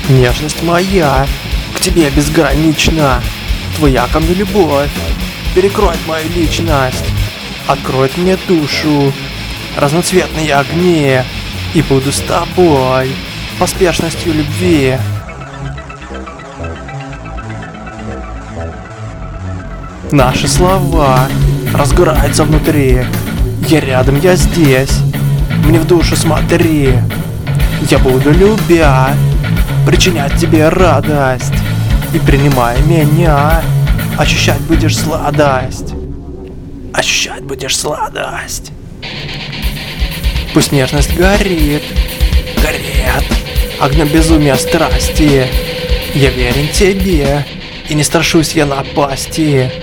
Нежность моя к тебе безгранична. Твоя ко мне любовь перекроет мою личность, откроет мне душу, разноцветные огни, и буду с тобой поспешностью любви. Наши слова разгораются внутри. Я рядом, я здесь. Мне в душу смотри. Я буду, любя, причинять тебе радость. И принимая меня, ощущать будешь сладость. Ощущать будешь сладость. Пусть нежность горит, горит огнем безумия страсти. Я верен тебе, и не страшусь я напасти.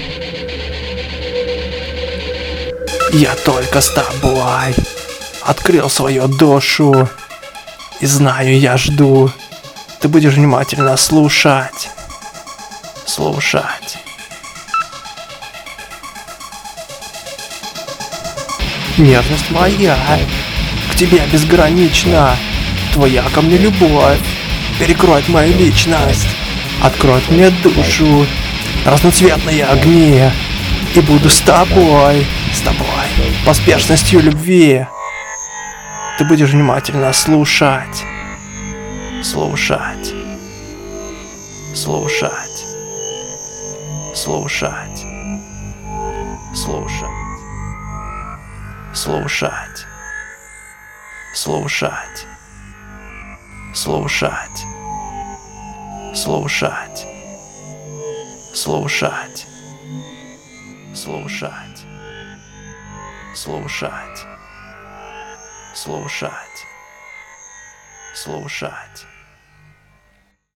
Я только с тобой открыл свою душу. И знаю, я жду. Ты будешь внимательно слушать. Слушать. Нежность моя к тебе безгранична. Твоя ко мне любовь перекроет мою личность, откроет мне душу, разноцветные огни. И буду с тобой, поспешностью любви. Ты будешь внимательно слушать. Слушать. Слушать. Слушать. Слушать. Слушать. Слушать. Слушать. Слушать. Слушать. Слушать. Слушать. Слушать. Слушать.